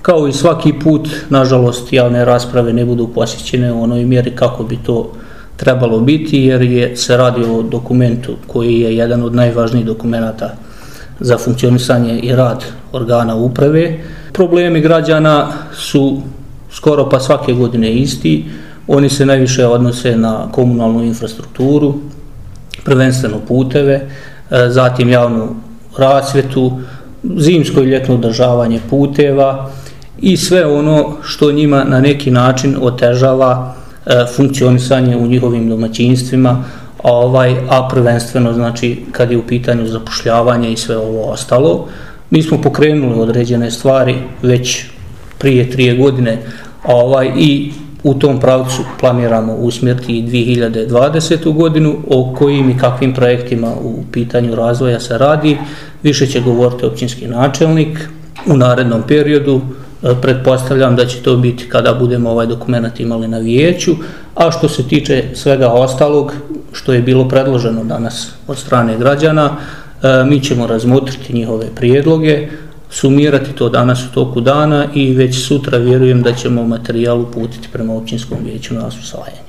Kao i svaki put, nažalost, javne rasprave ne budu posjećene u onoj mjeri kako bi to trebalo biti, jer se radi o dokumentu koji je jedan od najvažnijih dokumenata za funkcionisanje i rad organa uprave. Problemi građana su skoro pa svake godine isti. Oni se najviše odnose na komunalnu infrastrukturu, prvenstveno puteve, zatim javnu rasvjetu, zimsko i ljetno održavanje puteva i sve ono što njima na neki način otežava funkcionisanje u njihovim domaćinstvima, a prvenstveno znači kad je u pitanju zapošljavanje i sve ovo ostalo. Mi smo pokrenuli određene stvari već prije 3 godine i u tom pravcu planiramo usmjeriti i 2020. godinu. O kojim i kakvim projektima u pitanju razvoja se radi, više će govoriti općinski načelnik u narednom periodu. Pretpostavljam da će to biti kada budemo ovaj dokument imali na vijeću, a što se tiče svega ostalog što je bilo predloženo danas od strane građana, mi ćemo razmotriti njihove prijedloge, sumirati to danas u toku dana i već sutra vjerujem da ćemo materijal uputiti prema općinskom vijeću na usvajanje.